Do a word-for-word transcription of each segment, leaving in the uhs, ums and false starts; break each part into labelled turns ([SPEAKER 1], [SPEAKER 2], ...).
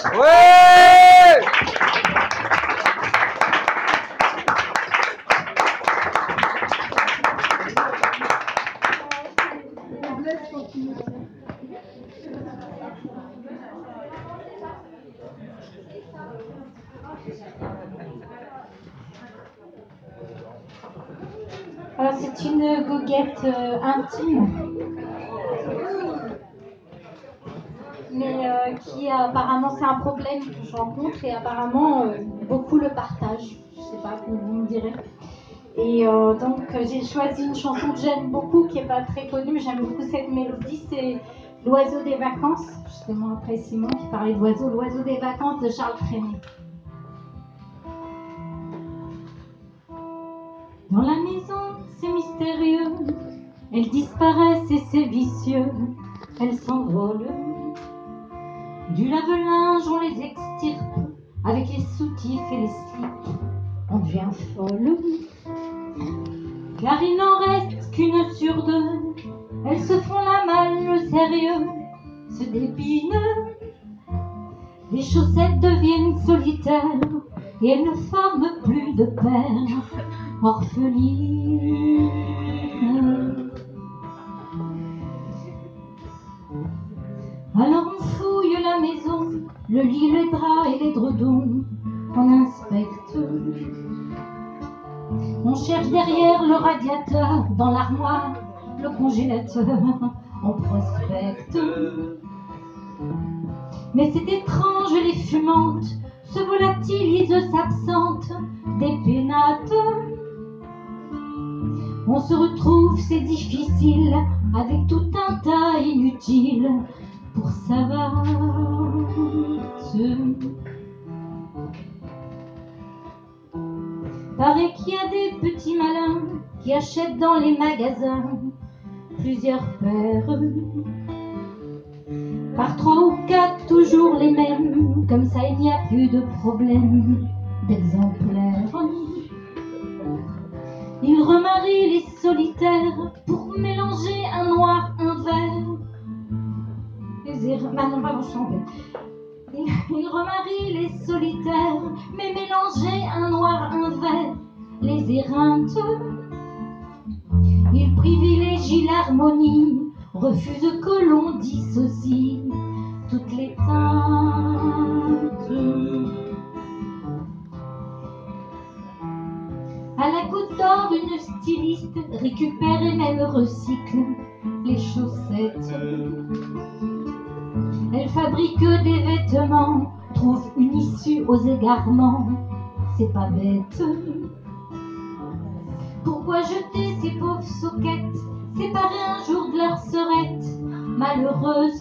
[SPEAKER 1] Ouais!
[SPEAKER 2] Alors c'est une goguette euh, intime, mais euh, qui apparemment c'est un problème que je rencontre et apparemment euh, beaucoup le partagent. Je sais pas, vous, vous me direz. Et euh, donc euh, j'ai choisi une chanson que j'aime beaucoup, qui est pas très connue, mais j'aime beaucoup cette mélodie. C'est L'oiseau des vacances, justement après Simon qui parlait d'oiseau, L'oiseau des vacances de Charles Trenet. Dans la maison, c'est mystérieux, elles disparaissent et c'est vicieux, elles s'envolent. Du lave-linge, on les extirpe, avec les soutifs et les slips, on devient folle. Car il n'en reste qu'une sur deux, elles se font la malle, le sérieux se dépine. Les chaussettes deviennent solitaires et elles ne forment plus de paires orphelines. Alors on fouille la maison, le lit, les draps et les dredons, on inspecte. On cherche derrière le radiateur, dans l'armoire, le congélateur, on prospecte. Mais c'est étrange, les fumantes se volatilisent, s'absentent des pénates. On se retrouve, c'est difficile, avec tout un tas inutile pour savate. Paraît qu'il y a des petits malins qui achètent dans les magasins plusieurs paires, par trois ou quatre, toujours les mêmes, comme ça il n'y a plus de problème d'exemplaires. Ils remarient les solitaires pour mélanger un noir, un vert. Les er... ah non, pas chanter. Ils, ils remarient les solitaires, mais mélanger un noir, un vert. Les éreintes, ils privilégient l'harmonie, refusent que l'on dissocie toutes les teintes. À la Goutte d'Or, une styliste récupère et même recycle les chaussettes. Elle fabrique des vêtements, trouve une issue aux égarements, c'est pas bête. Pourquoi jeter ces pauvres soquettes, séparer un jour de leur serette malheureuse?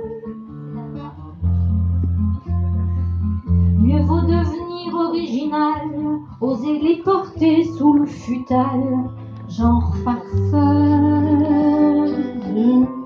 [SPEAKER 2] Mieux vaut devenir original, oser les porter sous le futal, genre farceuse.